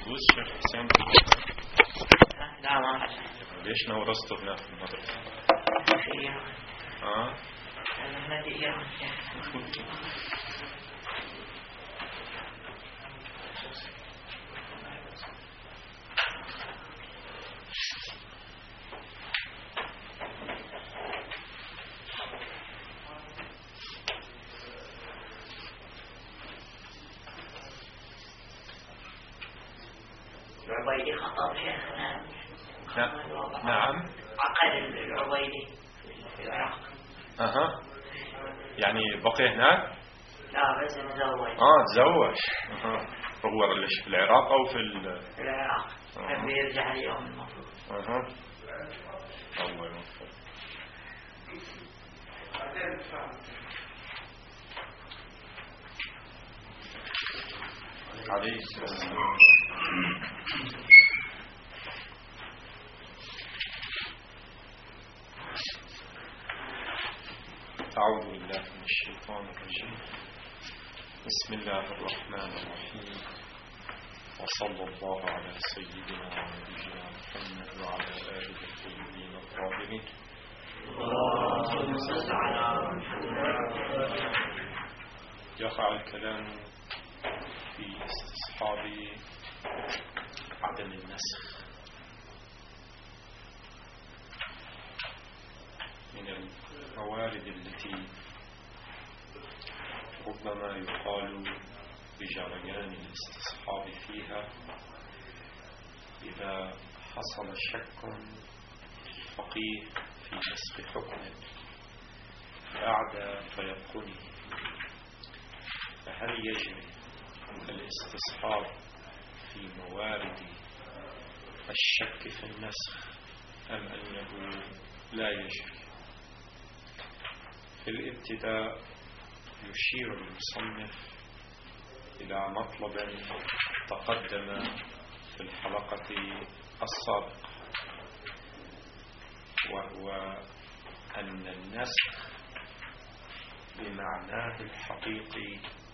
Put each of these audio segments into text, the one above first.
يجوز شيخ حسين؟ لا ما أعرف. ليش نورسته هناك في المدرسة؟ أنا هدي إيران. العبيدي خطأ شيخنا. نعم. عقد العبيدي في العراق. يعني بقي هناك؟ لا بس تزوج. تزوج. هو ليش في العراق أو في العراق. بيرجع اليوم المفروض. الله يوفقه. عليه السلام. أعوذ بالله من الشيطان الرجيم. بسم الله الرحمن الرحيم، وصلى الله على سيدنا ونبينا محمد وعلى آله الطيبين الطاهرين. يقع الكلام في استصحاب عدم النسخ من الموارد التي ربما يقال بجريان الاستصحاب فيها إذا حصل شك فقيه في نسخ حكم بعد تيقنه، فهل يجري الاستصحاب في موارد الشك في النسخ أم أنه لا يجري؟ في الابتداء يشير المصنف إلى مطلب تقدم في الحلقة السابقة، وهو أن النسخ بمعناه الحقيقي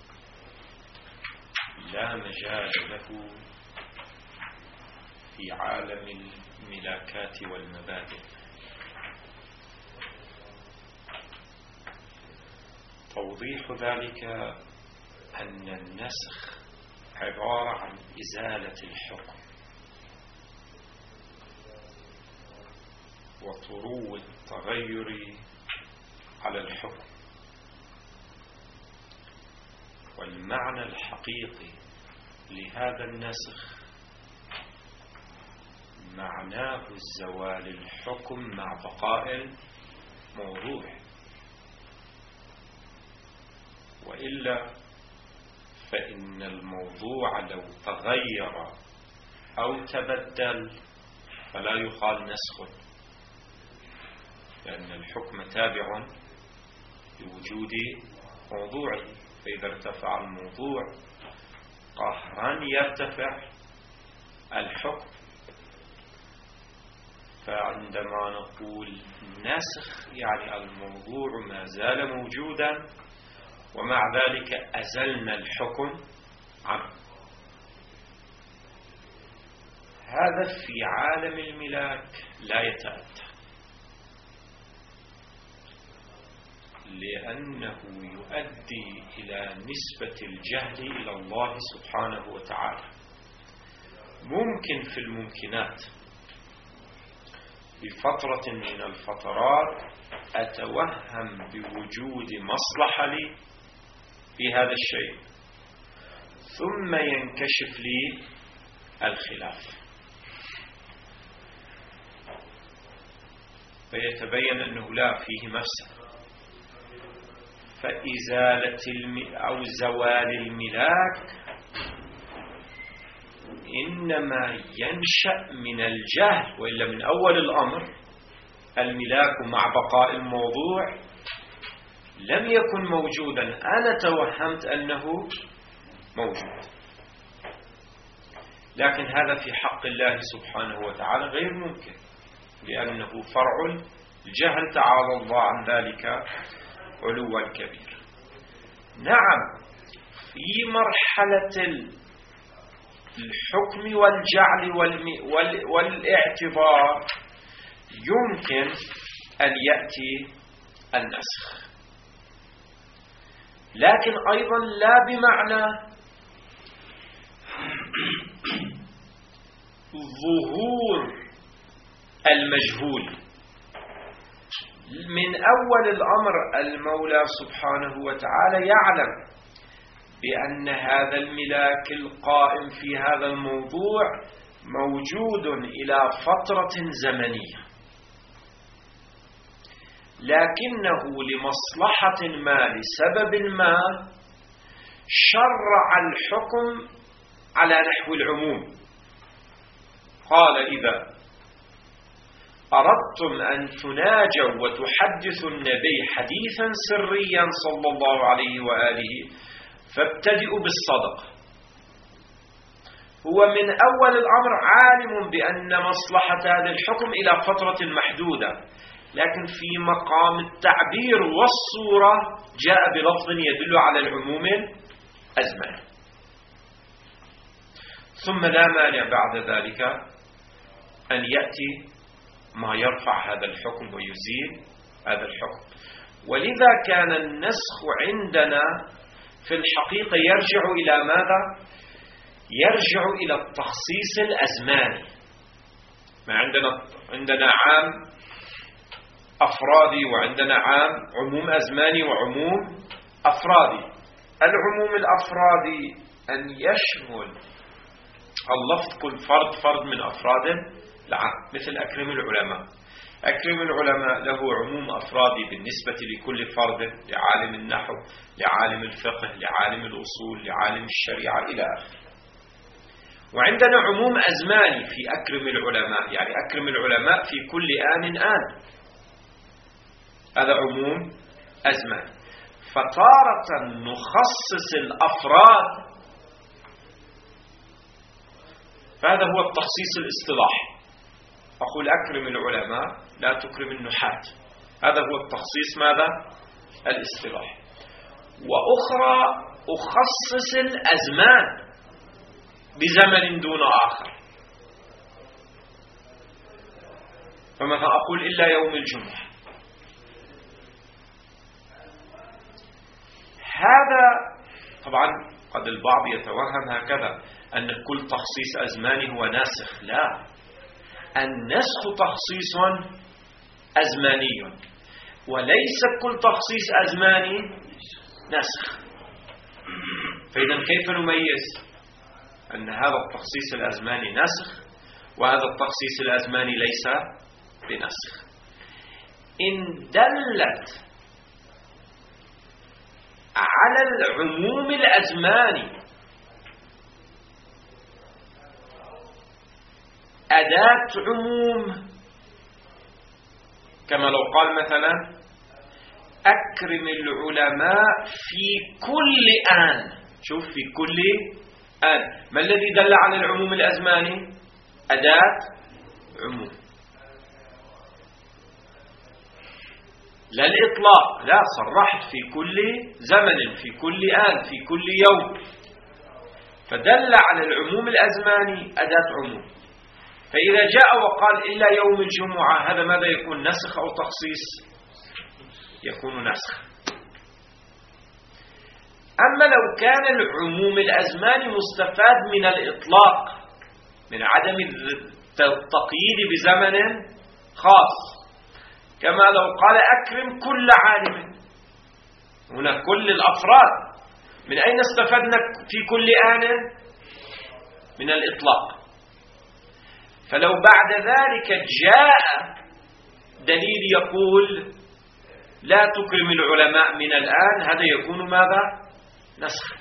لا مجال له في عالم الملاكات والمبادئ. توضيح ذلك أن النسخ عبارة عن إزالة الحكم وطرو التغير على الحكم، والمعنى الحقيقي لهذا النسخ معناه الزوال الحكم مع بقاء الموضوع، وإلا فإن الموضوع لو تغير أو تبدل فلا يقال نسخ، لأن الحكم تابع لوجود موضوعه، فإذا ارتفع الموضوع قهرا يرتفع الحكم. فعندما نقول نسخ يعني الموضوع ما زال موجودا ومع ذلك أزلنا الحكم عنه. هذا في عالم الملاك لا يتأتى، لأنه يؤدي إلى نسبة الجهل إلى الله سبحانه وتعالى. ممكن في الممكنات في فترة من الفترات أتوهم بوجود مصلحة لي في هذا الشيء، ثم ينكشف لي الخلاف، فيتبين أنه لا فيه مفسدة، فإزالة أو زوال الملاك إنما ينشأ من الجهل، وإلا من أول الأمر الملاك مع بقاء الموضوع لم يكن موجودا، أنا توهمت أنه موجود. لكن هذا في حق الله سبحانه وتعالى غير ممكن، لأنه فرع الجهل، تعالى الله عن ذلك علوا كبير. نعم، في مرحلة الحكم والجعل والاعتبار يمكن أن يأتي النسخ، لكن أيضا لا بمعنى ظهور المجهول. من أول الأمر المولى سبحانه وتعالى يعلم بأن هذا الملاك القائم في هذا الموضوع موجود إلى فترة زمنية، لكنه لمصلحة ما لسبب ما شرع الحكم على نحو العموم. قال: إذا أردتم أن تناجوا وتحدثوا النبي حديثا سريا صلى الله عليه وآله فابتدئوا بالصدقة. هو من أول الأمر عالم بأن مصلحة هذا الحكم إلى فترة محدودة، لكن في مقام التعبير والصورة جاء بلفظ يدل على العموم الأزمني. ثم لا مانع بعد ذلك أن يأتي ما يرفع هذا الحكم ويزيل هذا الحكم. ولذا كان النسخ عندنا في الحقيقة يرجع إلى ماذا؟ يرجع إلى التخصيص الأزماني. ما عندنا عام أفرادي وعندنا عموم أزماني وعموم أفرادي. العموم الأفرادي أن يشمل اللفظ كل فرد من أفراد العام، مثل أكرم العلماء. أكرم العلماء له عموم أفرادي بالنسبة لكل فرد، لعالم النحو، لعالم الفقه، لعالم الأصول، لعالم الشريعة إلى آخره. وعندنا عموم أزماني في أكرم العلماء، يعني أكرم العلماء في كل آن. هذا عموم أزماني. فتارة نخصص الأفراد، فهذا هو التخصيص الاصطلاحي. أقول أكرم العلماء لا تكرم النحاة، هذا هو التخصيص ماذا؟ الاصطلاحي. وأخرى أخصص الأزمان بزمن دون آخر، فمثلا أقول إلا يوم الجمعة. هذا طبعا قد البعض يتوهم هكذا أن كل تخصيص أزماني هو ناسخ. لا، النسخ تخصيص أزماني، وليس كل تخصيص أزماني نسخ. فإذا كيف نميز أن هذا التخصيص الأزماني نسخ وهذا التخصيص الأزماني ليس بنسخ؟ إن دلت على العموم الأزماني أداة عموم، كما لو قال مثلا أكرم العلماء في كل آن. شوف، في كل آن. ما الذي دل على العموم الأزماني؟ أداة عموم، لا الإطلاق. لا، صرحت في كل زمن، في كل آن، في كل يوم. فدل على العموم الأزماني أداة عموم. فإذا جاء وقال إلا يوم الجمعة، هذا ماذا يكون؟ نسخ أو تخصيص؟ يكون نسخ. أما لو كان العموم الأزماني مستفاد من الإطلاق، من عدم التقييد بزمن خاص، كما لو قال أكرم كل عالم، هنا كل الأفراد. من أين استفدنا في كل آن؟ من الإطلاق. فلو بعد ذلك جاء دليل يقول لا تكرم العلماء من الآن، هذا يكون ماذا؟ نسخ.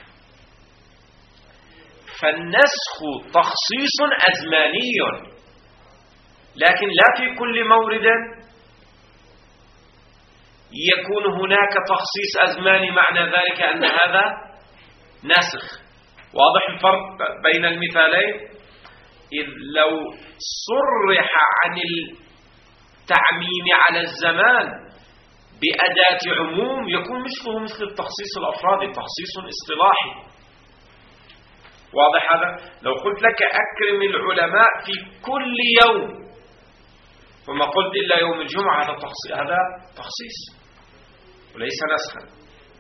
فالنسخ تخصيص أزماني، لكن لا في كل مورد يكون هناك تخصيص أزماني معنى ذلك أن هذا نسخ. واضح الفرق بين المثالين؟ إذ لو صرح عن التعميم على الزمان بأداة عموم يكون مثله مثل التخصيص الأفرادي، تخصيص اصطلاحي. واضح هذا؟ لو قلت لك أكرم العلماء في كل يوم وما قلت إلا يوم الجمعة، هذا تخصيص وليس نسخا.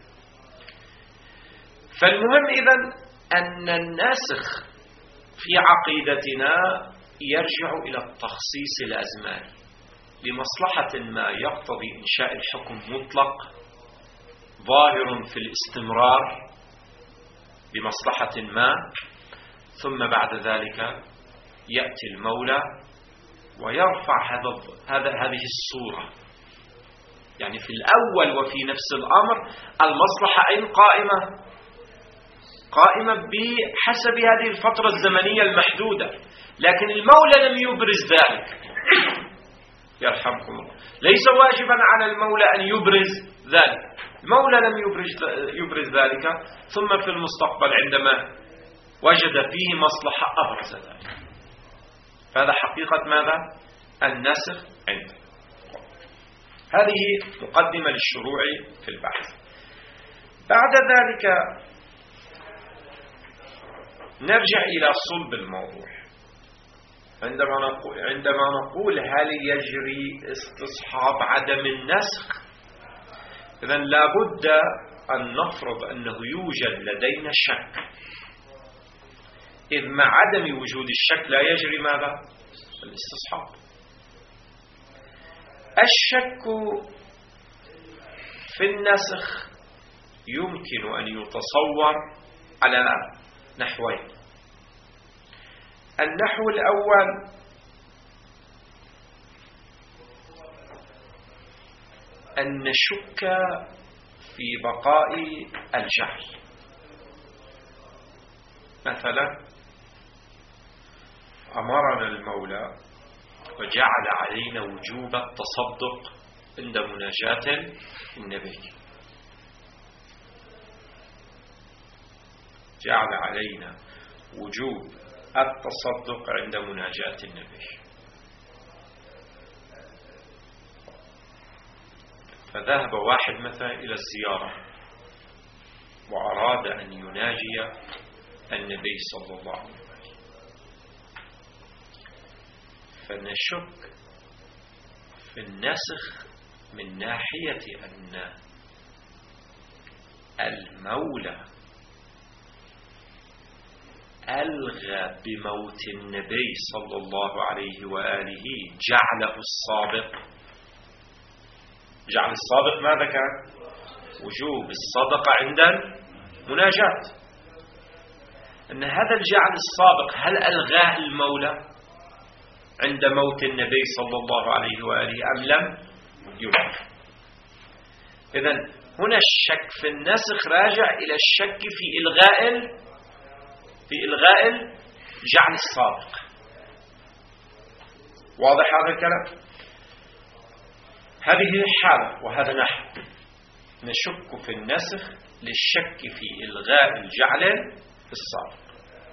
فالمهم إذن أن الناسخ في عقيدتنا يرجع إلى التخصيص الأزماني لمصلحة ما يقتضي إنشاء الحكم مطلق ظاهر في الاستمرار بمصلحة ما، ثم بعد ذلك يأتي المولى ويرفع هذه الصورة. يعني في الأول وفي نفس الأمر المصلحة أين قائمة بحسب هذه الفترة الزمنية المحدودة، لكن المولى لم يبرز ذلك. يرحمكم الله، ليس واجبا على المولى أن يبرز ذلك، المولى لم يبرز ذلك، ثم في المستقبل عندما وجد فيه مصلحة أبرز ذلك. فهذا حقيقة ماذا؟ النسخ عنده. هذه مقدمة للشروع في البحث. بعد ذلك نرجع إلى صلب الموضوع. عندما نقول هل يجري استصحاب عدم النسخ، إذن لابد أن نفرض أنه يوجد لدينا شك، إذ مع عدم وجود الشك لا يجري ماذا؟ الاستصحاب. الشك في النسخ يمكن أن يتصور على نحوين. النحو الأول أن نشك في بقاء الجهل. مثلا أمرنا المولى وجعل علينا وجوب التصدق عند مناجاة النبي، جعل علينا وجوب التصدق عند مناجاة النبي. فذهب واحد مثلا إلى الزيارة وأراد أن يناجي النبي صلى الله عليه وسلم، فنشك في النسخ من ناحية أن المولى ألغى بموت النبي صلى الله عليه وآله جعله السابق. جعل السابق ماذا كان؟ وجوب الصدقة عند المناجاة. أن هذا الجعل السابق هل ألغاه المولى عند موت النبي صلى الله عليه وآله أم لم يلغى؟ إذن هنا الشك في النسخ راجع إلى الشك في إلغاء جعل السابق. واضح هذا الكلام؟ هذه حالة وهذا نحو. نشك في النسخ للشك في إلغاء الجعل السابق.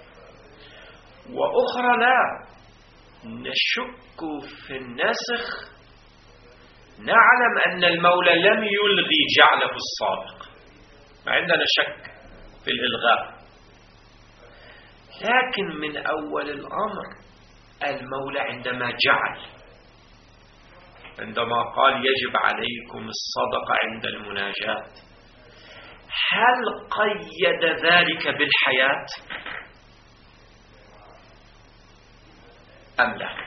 وأخرى لا، نشك في النسخ نعلم أن المولى لم يلغي جعله السابق، ما عندنا شك في الإلغاء، لكن من أول الأمر المولى عندما جعل، عندما قال يجب عليكم الصدقة عند المناجاة، هل قيد ذلك بالحياة أم لا؟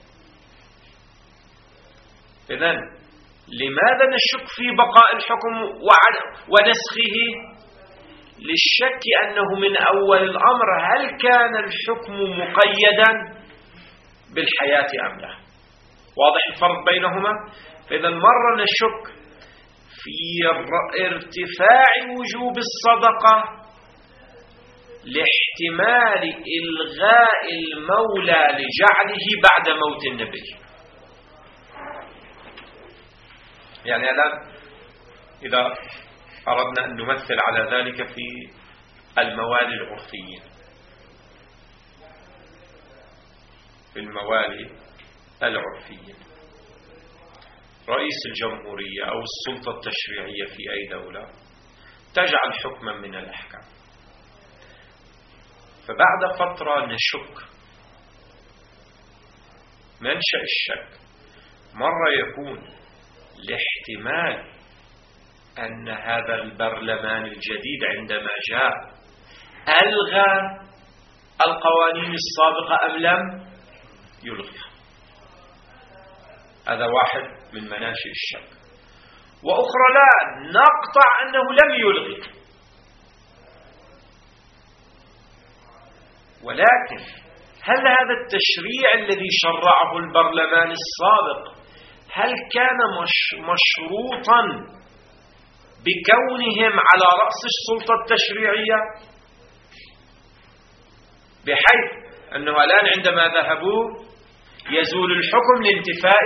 إذن لماذا نشك في بقاء الحكم ونسخه؟ للشك أنه من أول الأمر هل كان الحكم مقيدا بالحياة أم لا؟ واضح الفرق بينهما؟ فإذا مرة نشك في ارتفاع وجوب الصدقة لاحتمال إلغاء المولى لجعله بعد موت النبي. يعني الآن إذا أردنا أن نمثل على ذلك في الموالي العرفيين، في الموالي العرفيين رئيس الجمهورية أو السلطة التشريعية في أي دولة تجعل حكما من الأحكام، فبعد فترة نشك. منشأ الشك مرة يكون لاحتمال أن هذا البرلمان الجديد عندما جاء ألغى القوانين السابقة أم لم يلغيها. هذا واحد من مناشئ الشك. وأخرى لا نقطع أنه لم يلغي، ولكن هل هذا التشريع الذي شرعه البرلمان السابق هل كان مشروطا بكونهم على رأس السلطة التشريعية، بحيث أنه الآن عندما ذهبوا يزول الحكم لانتفاء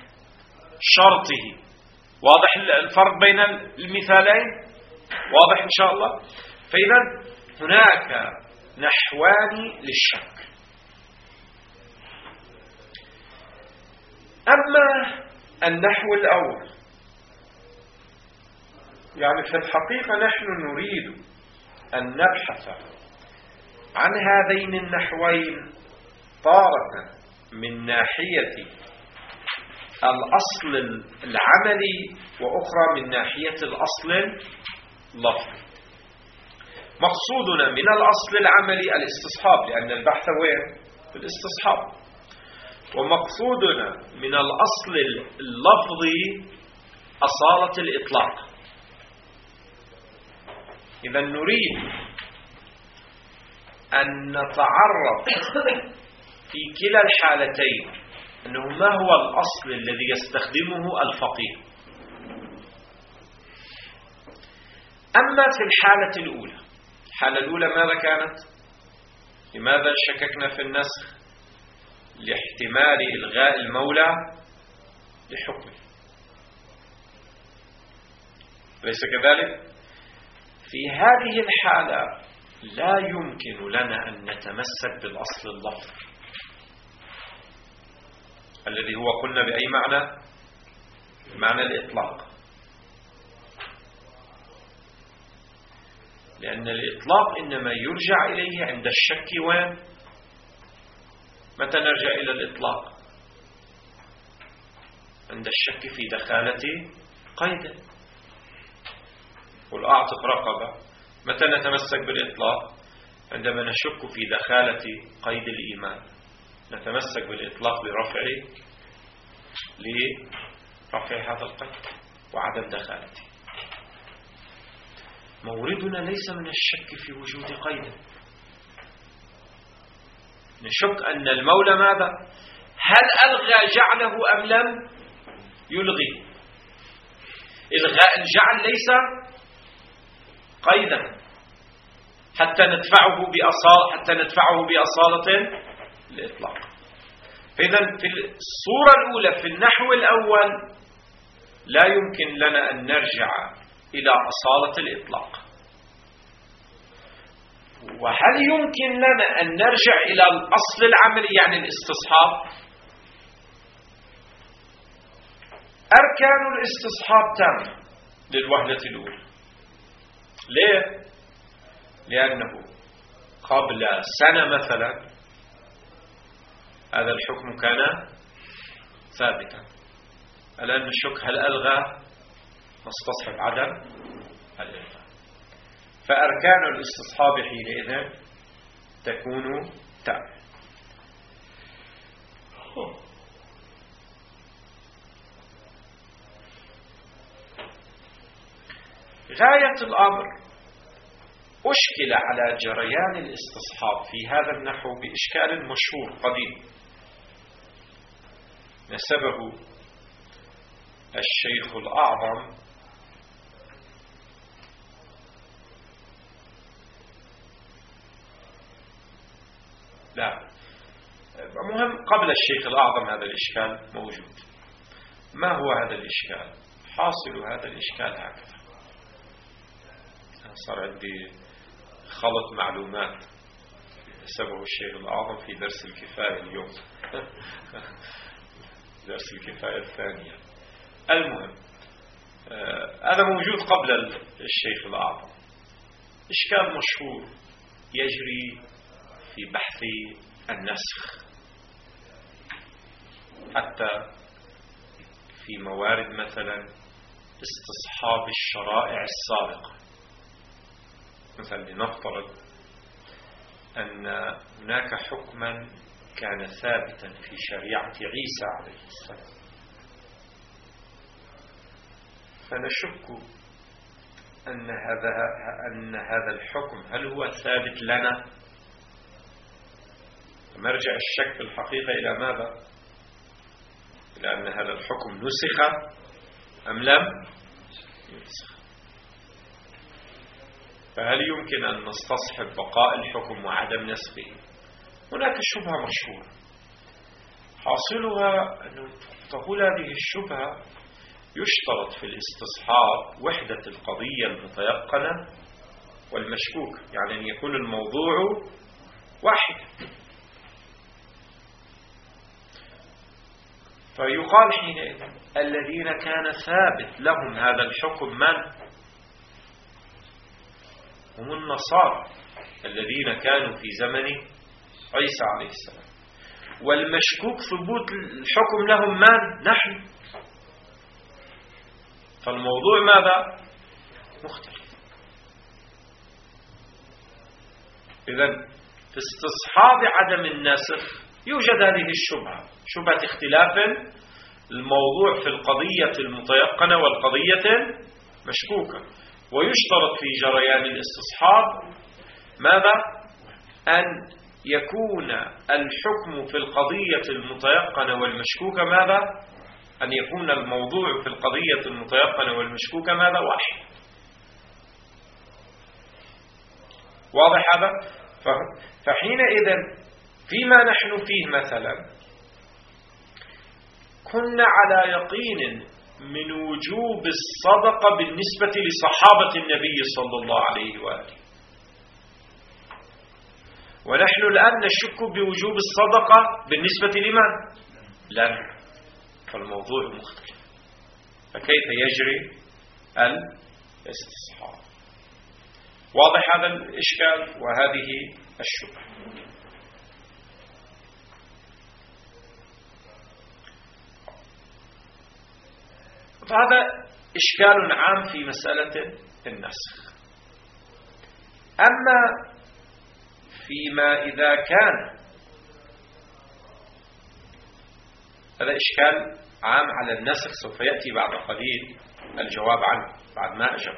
شرطه؟ واضح الفرق بين المثالين؟ واضح إن شاء الله. فإذا هناك نحوان للشك. أما النحو الأول، يعني في الحقيقة نحن نريد أن نبحث عن هذين النحوين تارة من ناحية الأصل العملي وأخرى من ناحية الأصل اللفظي. مقصودنا من الأصل العملي الاستصحاب، لأن البحث وين؟ في الاستصحاب. ومقصودنا من الأصل اللفظي أصالة الإطلاق. إذا نريد أن نتعرف في كلا الحالتين أنه ما هو الأصل الذي يستخدمه الفقيه. أما في الحالة الأولى، الحالة الأولى ماذا كانت؟ لماذا شككنا في النسخ؟ لاحتمال إلغاء المولى لحكمه، ليس كذلك؟ في هذه الحالة لا يمكن لنا أن نتمسك بالأصل اللفظي الذي هو قلنا بأي معنى؟ معنى الإطلاق. لأن الإطلاق إنما يرجع إليه عند الشك. وين؟ متى نرجع إلى الإطلاق؟ عند الشك في دخالة قيد. قل أعتق رقبة. متى نتمسك بالإطلاق؟ عندما نشك في دخالة قيد الإيمان نتمسك بالإطلاق لرفع هذا القيد وعدم دخالته. موردنا ليس من الشك في وجود قيد. نشك أن المولى ماذا؟ هل ألغى جعله أم لم يلغي؟ إلغاء الجعل ليس قيدا حتى ندفعه بأصالة الإطلاق. فإذا في الصورة الأولى في النحو الأول لا يمكن لنا أن نرجع إلى أصالة الإطلاق. وهل يمكن لنا أن نرجع إلى الأصل العملي يعني الاستصحاب؟ أركان الاستصحاب تامة للوهلة الأولى. ليه؟ لأنه قبل سنة مثلا هذا الحكم كان ثابتا. الآن نشك هل ألغى؟ نستصحب عدم الإلغاء. فأركان الاستصحاب حينئذ تكون تامة. غاية الأمر أشكل على جريان الاستصحاب في هذا النحو بإشكال مشهور قديم نسبه الشيخ الأعظم مهم قبل الشيخ الأعظم هذا الإشكال موجود. ما هو هذا الإشكال؟ حاصل هذا الإشكال هكذا. صار عندي خلط معلومات نسبه الشيخ الأعظم في درس الكفاية اليوم درس الكفاية الثانية. المهم هذا موجود قبل الشيخ الأعظم. إشكال مشهور يجري في بحث النسخ، حتى في موارد مثلا استصحاب الشرائع السابقة. مثلا لنفترض أن هناك حكما كان ثابتا في شريعة عيسى عليه السلام، فنشك أن هذا الحكم هل هو ثابت لنا؟ مرجع الشك في الحقيقة إلى ماذا؟ إلى أن هذا الحكم نسخ أم لم ينسخ. فهل يمكن أن نستصحب بقاء الحكم وعدم نسخه؟ هناك شبهة مشهورة حاصلها أن تقول هذه الشبهة يشترط في الاستصحاب وحدة القضية المتيقنة والمشكوك، يعني أن يكون الموضوع واحد. فيقال حينئذ الذين كان ثابت لهم هذا الحكم من؟ هم النصارى الذين كانوا في زمن عيسى عليه السلام، والمشكوك ثبوت الحكم لهم من؟ نحن. فالموضوع ماذا؟ مختلف. إذن في استصحاب عدم النسخ يوجد هذه الشبهة، شبهة اختلاف الموضوع في القضية المتيقنة والقضية المشكوكة. ويشترط في جريان الاستصحاب ماذا؟ أن يكون الحكم في القضية المتيقنة والمشكوكة ماذا؟ أن يكون الموضوع في القضية المتيقنة والمشكوكة ماذا؟ واحد. واضح هذا؟ فحينئذ فيما نحن فيه مثلا كنا على يقين من وجوب الصدقة بالنسبة لصحابة النبي صلى الله عليه وآله، ونحن الآن نشك بوجوب الصدقة بالنسبة لمن؟ لنا. فالموضوع مختلف، فكيف يجري الاستصحاب؟ واضح هذا الإشكال وهذه الشبهة. فهذا إشكال عام في مسألة النسخ. أما فيما إذا كان، هذا إشكال عام على النسخ سوف يأتي بعد قليل الجواب عنه بعد ما أجب.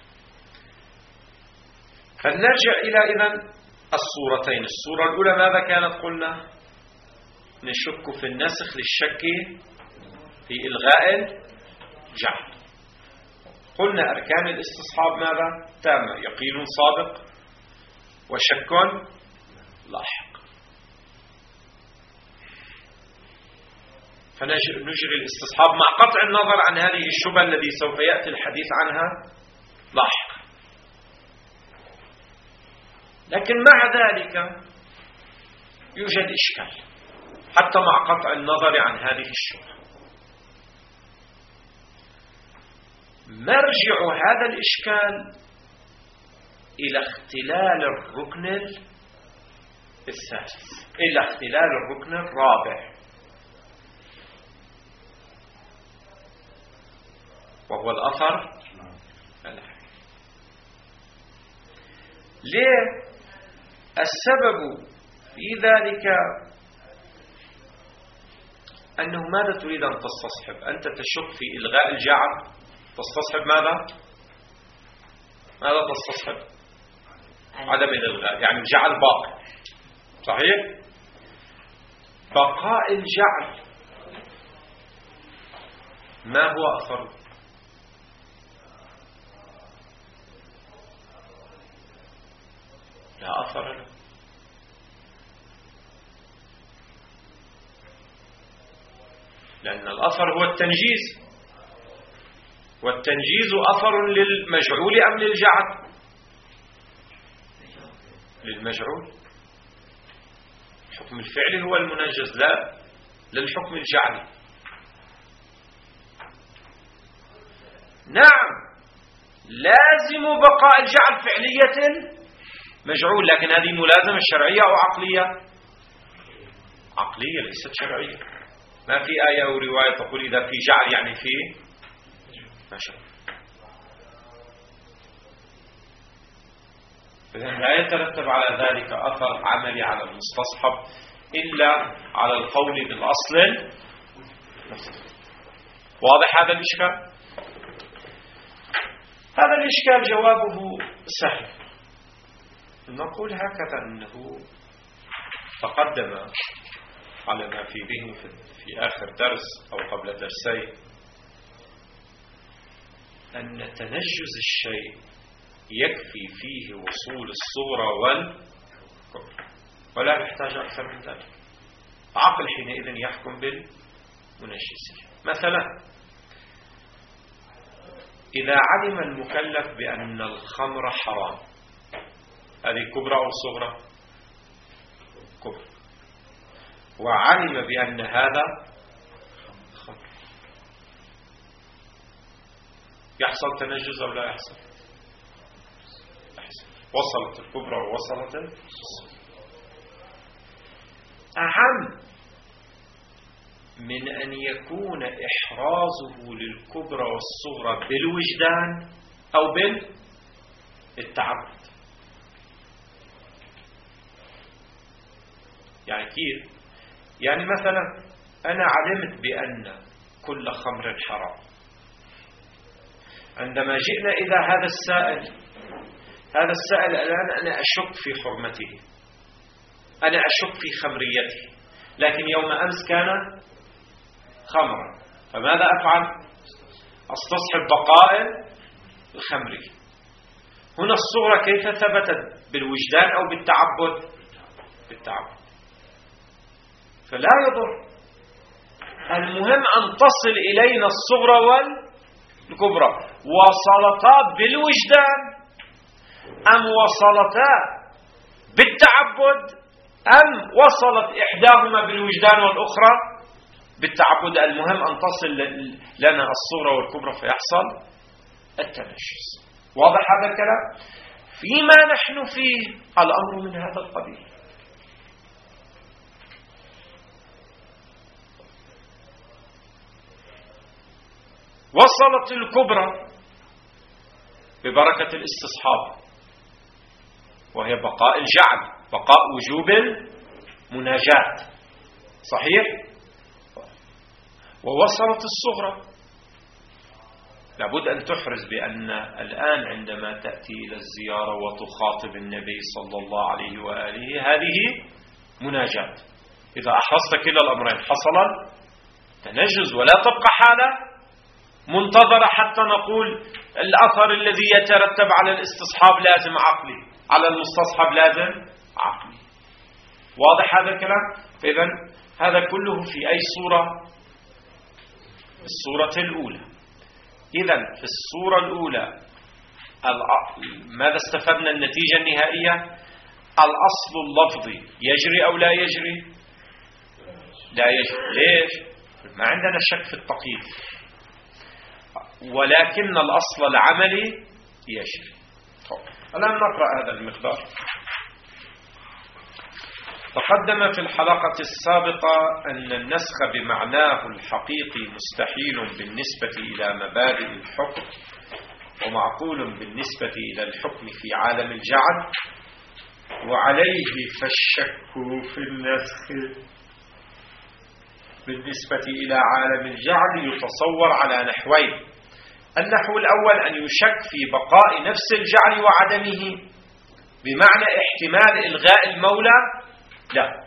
فلنرجع إلى إذن الصورتين. الصورة الأولى ماذا كانت؟ قلنا نشك في النسخ للشك في إلغاء الجعل. قلنا أركان الاستصحاب ماذا؟ تامة، يقين صادق وشك لاحق. فنجري الاستصحاب مع قطع النظر عن هذه الشبهة التي سوف يأتي الحديث عنها لاحقا. لكن مع ذلك يوجد إشكال حتى مع قطع النظر عن هذه الشبهة. مرجع هذا الإشكال إلى اختلال الركن الثالث، إلى اختلال الركن الرابع، وهو الأثر الحديث. ليه؟ السبب في ذلك أنه ماذا تريد أن تستصحب؟ أنت تشك في إلغاء الجعل، تستصحب ماذا؟ ماذا تستصحب؟ عدم الإلغاء، يعني الجعل باقي، صحيح؟ بقاء الجعل ما هو أثره؟ لا أثر له. لأن الأثر هو التنجيز، والتنجيز أثر للمجعول أم للجعل؟ للمجعول. الحكم الفعلي هو المنجز، لا للحكم الجعلي. نعم، لازم بقاء الجعل فعلية مجعول، لكن هذه ملازمة شرعية أو عقلية؟ عقلية ليست شرعية. ما في آية أو رواية تقول إذا في جعل يعني في مجعول. فإذن لا يترتب على ذلك أثر عملي على المستصحب إلا على القول بالأصل. واضح هذا الإشكال؟ هذا الإشكال جوابه سهل. نقول هكذا أنه تقدم على ما في ذهني في آخر درس أو قبل درسين أن تنجز الشيء يكفي فيه وصول الصورة والكبر ولا يحتاج أكثر من ذلك. عقل حينئذ يحكم بالمنجزية. مثلا إذا علم المكلف بأن الخمر حرام، هذه كبرى أو صغرى؟ كبرى. وعلم بأن هذا خمر، يحصل تنجز أو لا يحصل؟ وصلت الكبرى ووصلت الصغرى. أهم من أن يكون إحرازه للكبرى والصغرى بالوجدان أو بالتعبد. يعني كيف؟ يعني مثلا أنا علمت بأن كل خمر حرام، عندما جئنا إلى هذا السائل الآن أنا أشك في حرمته، أنا أشك في خمريته، لكن يوم أمس كان خمرا، فماذا أفعل؟ أستصحب بقاء الخمري. هنا الصغرى كيف ثبتت؟ بالوجدان أو بالتعبد؟ بالتعبد. فلا يضر، المهم أن تصل إلينا الصغرى والكبرى. وصلتا بالوجدان أم وصلتا بالتعبد أم وصلت إحداهما بالوجدان والأخرى بالتعبد؟ المهم أن تصل لنا الصغرى والكبرى فيحصل التنجس. واضح هذا الكلام؟ فيما نحن فيه الأمر من هذا القبيل. وصلت الكبرى ببركة الاستصحاب وهي بقاء الجعل، بقاء وجوب المناجاة، صحيح؟ ووصلت الصغرى، لابد أن تحرز بأن الآن عندما تأتي إلى الزيارة وتخاطب النبي صلى الله عليه وآله هذه مناجاة. إذا أحرزت كلا الأمرين حصل تنجز، ولا تبقى حالة منتظرة حتى نقول الأثر الذي يترتب على الاستصحاب لازم عقلي، على المستصحب لازم عقلي. واضح هذا الكلام؟ فإذا هذا كله في أي صورة؟ الصورة الأولى. إذا في الصورة الأولى ماذا استفدنا؟ النتيجة النهائية الأصل اللفظي يجري أو لا يجري؟ لا يجري. ليش؟ ما عندنا شك في التقييد، ولكن الأصل العملي يجري. الآن نقرأ هذا المقدار. تقدم في الحلقة السابقة أن النسخ بمعناه الحقيقي مستحيل بالنسبة إلى مبادئ الحكم ومعقول بالنسبة إلى الحكم في عالم الجعل، وعليه فالشك في النسخ بالنسبة إلى عالم الجعل يتصور على نحوين. النحو الأول أن يشك في بقاء نفس الجعل وعدمه بمعنى احتمال إلغاء المولى، لا.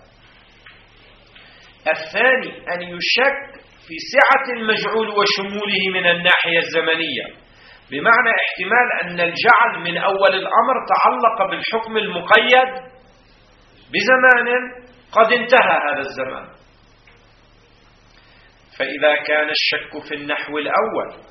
الثاني أن يشك في سعة المجعول وشموله من الناحية الزمنية بمعنى احتمال أن الجعل من أول الأمر تعلق بالحكم المقيد بزمان قد انتهى هذا الزمان. فإذا كان الشك في النحو الأول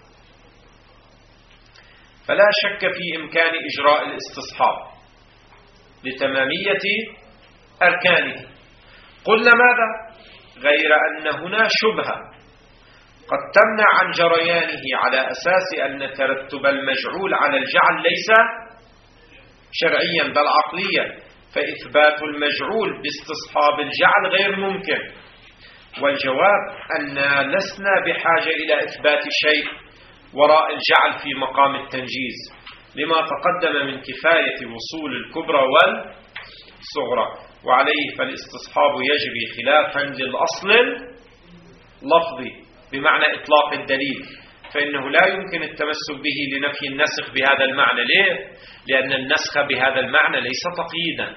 فلا شك في إمكان إجراء الاستصحاب لتمامية أركانه. قلنا ماذا؟ غير أن هنا شبهة قد تمنع عن جريانه على أساس أن ترتب المجعول على الجعل ليس شرعيا بل عقليا، فإثبات المجعول باستصحاب الجعل غير ممكن. والجواب أن لسنا بحاجة إلى إثبات شيء وراء الجعل في مقام التنجيز، لما تقدم من كفاية وصول الكبرى والصغرى، وعليه فالاستصحاب يجري خلافا للأصل اللفظي بمعنى إطلاق الدليل، فإنه لا يمكن التمسك به لنفي النسخ بهذا المعنى. ليه؟ لأن النسخ بهذا المعنى ليس تقييدا،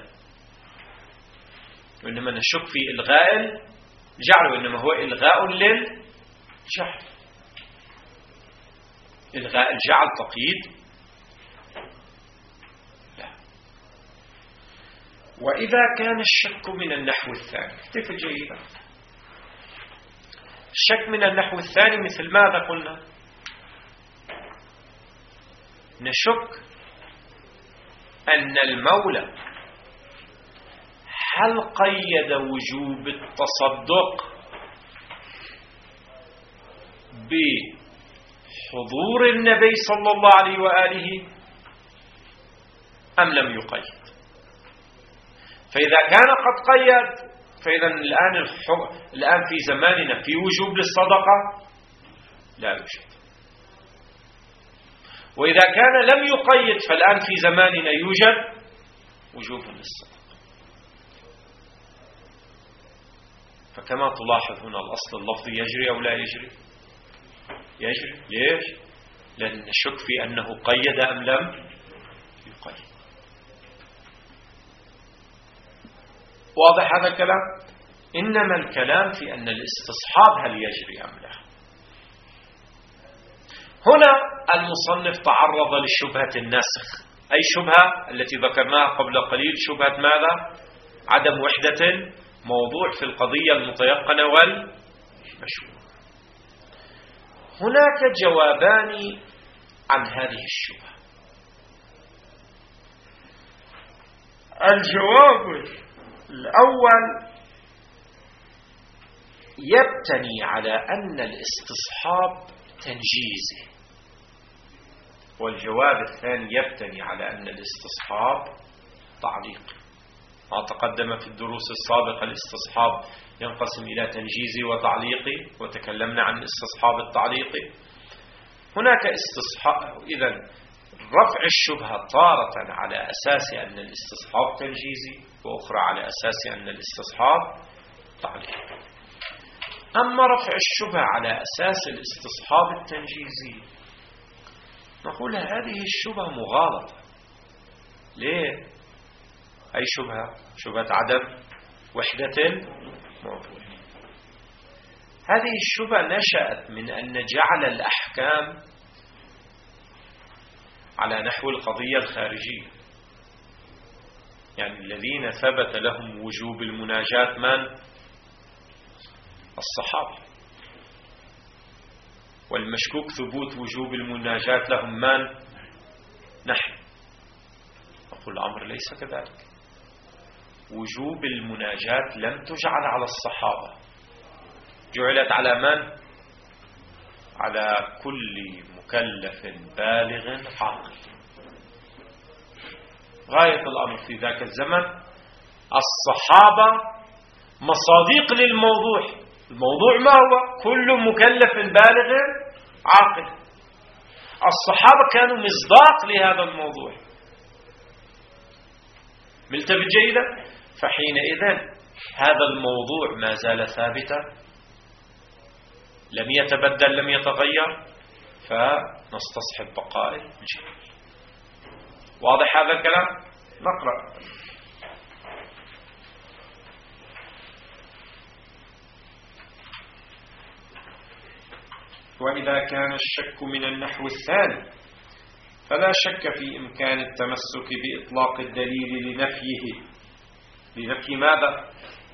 وإنما نشك في إلغاء الجعل، وإنما هو إلغاء للجعل. إلغاء الجعل تقييد؟ لا. وإذا كان الشك من النحو الثاني، اكتفي جيدا. الشك من النحو الثاني مثل ماذا قلنا؟ نشك أن المولى هل قيد وجوب التصدق بحضور النبي صلى الله عليه وآله أم لم يقيد؟ فإذا كان قد قيد فإذا الآن في زماننا في وجوب للصدقة لا يوجد، وإذا كان لم يقيد فالآن في زماننا يوجد وجوب للصدقة. فكما تلاحظ هنا الأصل اللفظي يجري أو لا يجري؟ يجري. ليش؟ لأن نشك في أنه قيد أم لم يقيد. واضح هذا الكلام؟ إنما الكلام في أن الاستصحاب هل يجري أم لا. هنا المصنف تعرض لشبهة النسخ. أي شبهة؟ التي ذكرناها قبل قليل، شبهة ماذا؟ عدم وحدة موضوع في القضية المتيقنة والمشهورة. هناك جوابان عن هذه الشبهة. الجواب الأول يبتني على أن الاستصحاب تنجيزي، والجواب الثاني يبتني على أن الاستصحاب تعليقي. ما تقدم في الدروس السابقة الاستصحاب ينقسم إلى تنجيزي وتعليقي، وتكلمنا عن الاستصحاب التعليقي. هناك استصحاب، إذن رفع الشبهة تارة على أساس أن الاستصحاب تنجيزي، وأخرى على أساس أن الاستصحاب تعليقي. أما رفع الشبهة على أساس الاستصحاب التنجيزي نقول هذه الشبهة مغالطة. ليه؟ أي شبهة؟ شبهة عدم وحدة الموضوع. هذه الشبهة نشأت من أن جعل الأحكام على نحو القضية الخارجية، يعني الذين ثبت لهم وجوب المناجاة من؟ الصحابة. والمشكوك ثبوت وجوب المناجاة لهم من؟ نحن. أقول الأمر ليس كذلك. وجوب المناجاة لم تجعل على الصحابة، جعلت على من؟ على كل مكلف بالغ عاقل. غاية الأمر في ذاك الزمن الصحابة مصادق للموضوع. الموضوع ما هو؟ كل مكلف بالغ عاقل. الصحابة كانوا مصداق لهذا الموضوع. ملتفت جيدا؟ فحينئذ هذا الموضوع ما زال ثابتا، لم يتبدل لم يتغير، فنستصحب بقاء الجهل. واضح هذا الكلام؟ نقرأ. وإذا كان الشك من النحو الثاني فلا شك في إمكان التمسك بإطلاق الدليل لنفيه. لنفي ماذا؟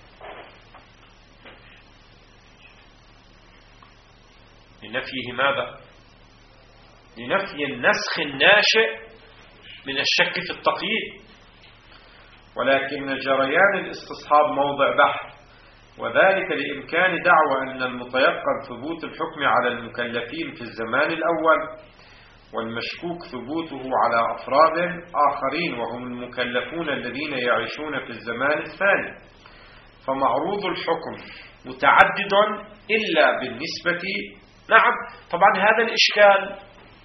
لنفيه ماذا؟ لنفي النسخ الناشئ من الشك في التقييد. ولكن جريان الاستصحاب موضع بحث، وذلك لإمكان دعوى أن المتيقن ثبوت الحكم على المكلفين في الزمان الأول والمشكوك ثبوته على أفراد آخرين وهم المكلفون الذين يعيشون في الزمان الثاني. فمعروض الحكم متعدد إلا بالنسبة. نعم، طبعا هذا الإشكال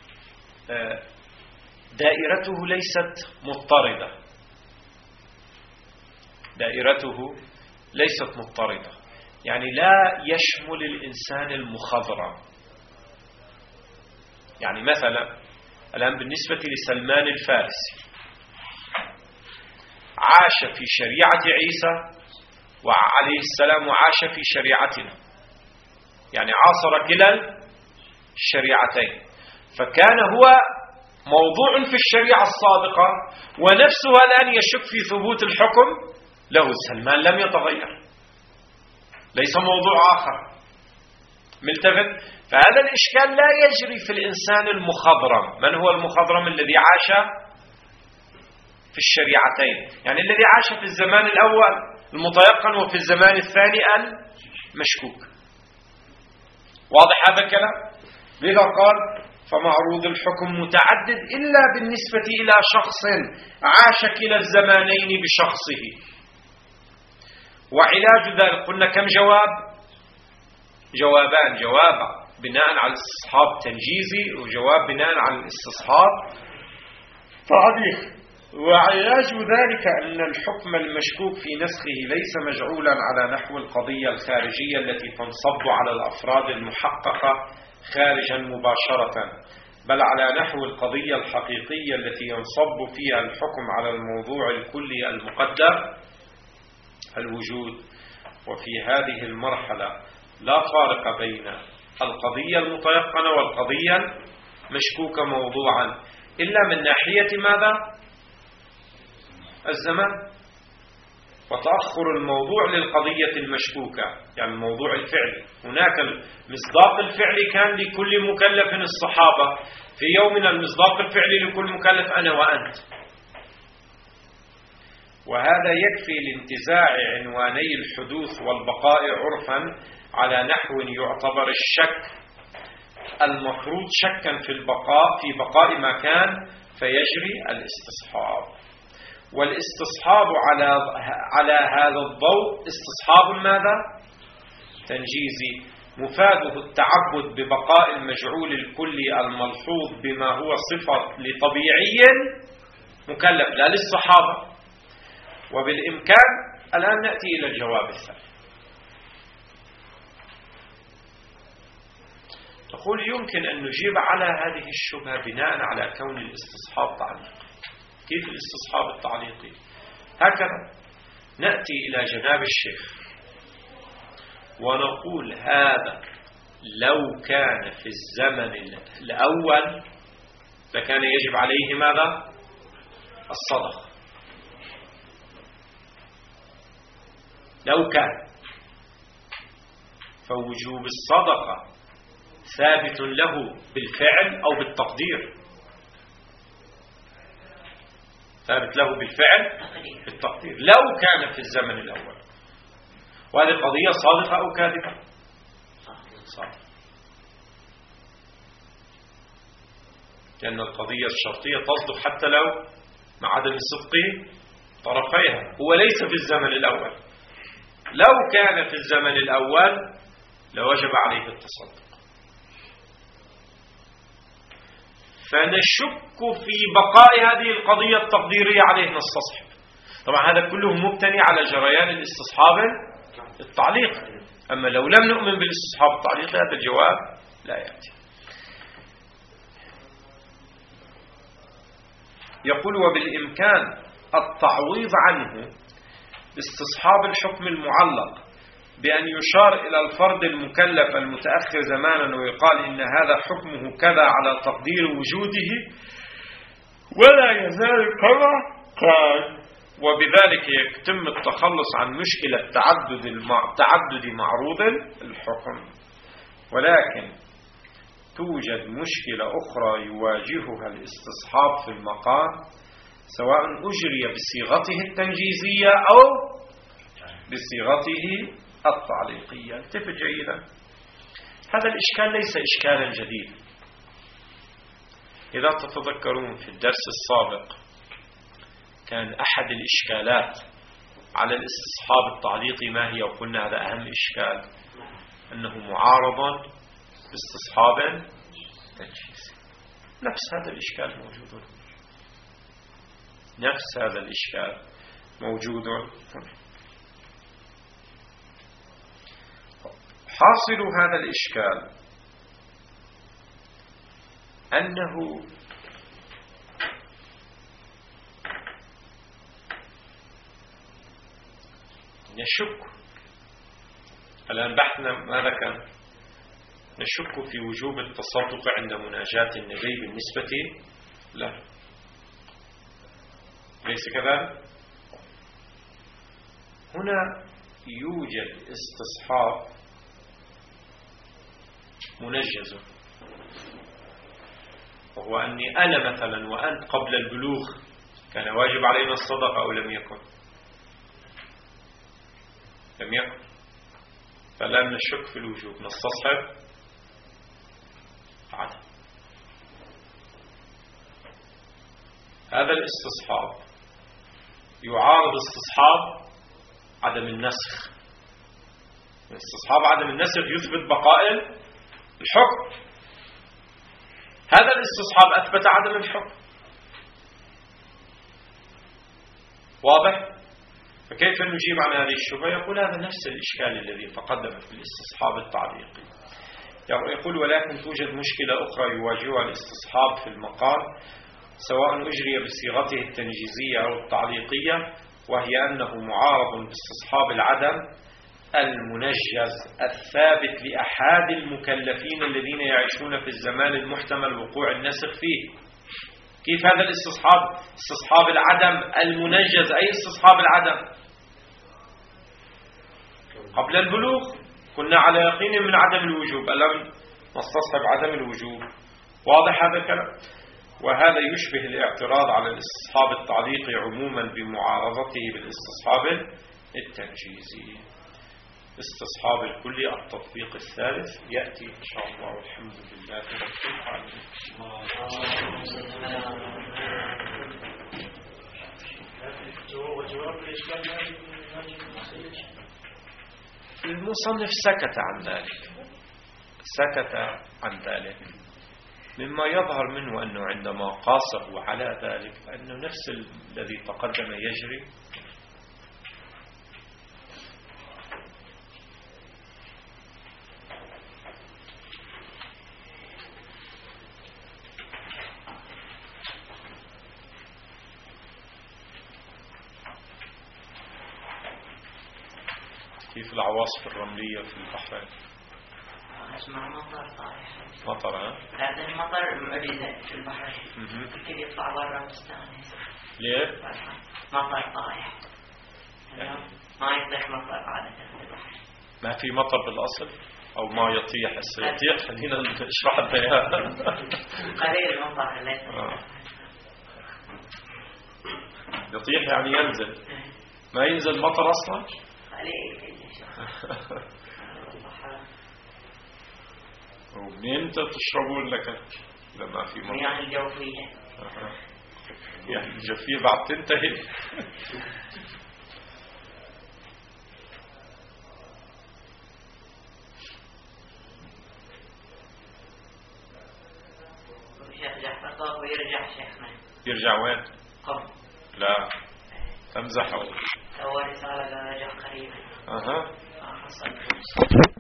دائرته ليست مضطردة، دائرته ليست مضطردة، يعني لا يشمل الإنسان المخضرم. يعني مثلا الآن بالنسبة لسلمان الفارسي عاش في شريعة عيسى وعليه السلام وعاش في شريعتنا، يعني عاصر كلا الشريعتين، فكان هو موضوع في الشريعة السابقة ونفسها الآن يشك في ثبوت الحكم له. سلمان لم يتغير، ليس موضوع آخر. ملتفت؟ فهذا الإشكال لا يجري في الإنسان المخضرم. من هو المخضرم؟ الذي عاش في الشريعتين، يعني الذي عاش في الزمان الأول المتيقن وفي الزمان الثاني المشكوك. واضح هذا الكلام؟ لذا قال فمعروض الحكم متعدد إلا بالنسبة إلى شخص عاش كلا الزمانين بشخصه. وعلاج ذلك قلنا كم جواب؟ جوابان: جواب بناء على الاستصحاب تنجيزي، وجواب بناء على الاستصحاب تعليق. وعلاج ذلك أن الحكم المشكوك في نسخه ليس مجعولا على نحو القضية الخارجية التي تنصب على الأفراد المحققة خارجا مباشرة، بل على نحو القضية الحقيقية التي ينصب فيها الحكم على الموضوع الكلي المقدر الوجود. وفي هذه المرحلة لا فارق بين القضية المتيقنة والقضية المشكوكة موضوعا إلا من ناحية ماذا؟ الزمان، وتأخر الموضوع للقضية المشكوكة، يعني الموضوع الفعلي. هناك المصداق الفعلي كان لكل مكلف الصحابة، في يومنا المصداق الفعلي لكل مكلف أنا وأنت. وهذا يكفي لانتزاع عنواني الحدوث والبقاء عرفا على نحو يعتبر الشك المفروض شكا في بقاء ما كان، فيجري الاستصحاب. والاستصحاب على هذا الضوء استصحاب ماذا؟ تنجيزي، مفاده التعبد ببقاء المجعول الكلي الملحوظ بما هو صفة لطبيعي مكلف لا للصحابة. وبالإمكان الآن نأتي إلى الجواب الثاني. تقول يمكن أن نجيب على هذه الشبهة بناء على كون الاستصحاب تعليقي. كيف الاستصحاب التعليقي؟ هكذا نأتي إلى جناب الشيخ ونقول هذا لو كان في الزمن الأول لكان يجب عليه ماذا؟ الصدقة. لو كان، فوجوب الصدقة ثابت له بالفعل أو بالتقدير. ثابت له بالفعل بالتقدير لو كان في الزمن الأول. وهذه قضية صادقة أو كاذبة؟ صادقة، لأن القضية الشرطية تصدق حتى لو مع عدم صدق طرفيها. هو ليس في الزمن الأول، لو كان في الزمن الأول لوجب عليه التصدق. فنشك في بقاء هذه القضية التقديرية عليه نستصحب. طبعا هذا كله مبتني على جريان الاستصحاب التعليق. أما لو لم نؤمن بالاستصحاب التعليق هذا الجواب لا يأتي. يقول وبالإمكان التعويض عنه باستصحاب الحكم المعلق بأن يشار إلى الفرد المكلف المتأخر زمانا ويقال إن هذا حكمه كذا على تقدير وجوده ولا يزال كما قال. وبذلك يتم التخلص عن مشكلة تعدد معروض الحكم. ولكن توجد مشكلة أخرى يواجهها الاستصحاب في المقام سواء أجري بصيغته التنجيزية أو بصيغته التعليقية. التفت جيدا، هذا الإشكال ليس إشكالا جديدا، إذا تتذكرون في الدرس السابق كان أحد الإشكالات على الاستصحاب التعليقي ما هي، وقلنا هذا أهم إشكال، أنه معارض باستصحاب تنجيزي. نفس هذا الإشكال موجود هنا، نفس هذا الإشكال موجود هنا. حاصل هذا الإشكال أنه نشك، الآن بحثنا ماذا كان؟ نشك في وجوب التصدق عند مناجاة النبي بالنسبة له، ليس كذلك؟ هنا يوجد استصحاب منجز، وهو أني أنا مثلا وأنت قبل البلوغ كان واجب علينا الصدقة أو لم يكن؟ لم يكن، فلا نشك في الوجوب، نستصحب عدم. هذا الاستصحاب يعارض استصحاب عدم النسخ. استصحاب عدم النسخ يثبت بقاء الحكم، هذا الاستصحاب أثبت عدم الحكم. واضح؟ فكيف نجيب عن هذه الشبهة؟ يقول هذا نفس الإشكال الذي تقدم في الاستصحاب التعليقي. يقول ولكن توجد مشكلة أخرى يواجهها الاستصحاب في المقال سواء أجري بصيغته التنجيزية أو التعليقية، وهي أنه معارض باستصحاب العدم المنجز الثابت لأحد المكلفين الذين يعيشون في الزمان المحتمل وقوع النسخ فيه. كيف هذا الاستصحاب؟ استصحاب العدم المنجز، أي استصحاب العدم؟ قبل البلوغ كنا على يقين من عدم الوجوب، ألم نستصحب عدم الوجوب؟ واضح هذا الكلام؟ وهذا يشبه الاعتراض على الاستصحاب التعليقي عموما بمعارضته بالاستصحاب التنجيزي. استصحاب الكلي التطبيق الثالث يأتي إن شاء الله، والحمد لله رب العالمين. المصنف سكت عن ذلك، سكت عن ذلك، مما يظهر منه أنه عندما قاسه على ذلك أنه نفس الذي تقدم يجري. كيف العواصف الرملية في البحرين؟ اسمع مطر طايح. مطر ها؟ هذا المطر معجزة في البحرين. الكل يطلع برا مستانس. ليه؟ مطر طايح. ما يطيح مطر عادة في البحر. ما في مطر بالأصل أو ما يطيح؟ يطيح، خلينا نشرح البيان. قليل المطر ليس. يطيح يعني ينزل، ما ينزل مطر أصلا؟ قليل. ومنين تشربون لك لما في مطر؟ مياه الجوفية. يعني الجوفية بعد تنتهي. شيخ جعفر طاق ويرجع شيخنا. يرجع وين؟ قم. لا تمزح. هو رسالة رجع قريبا. أها.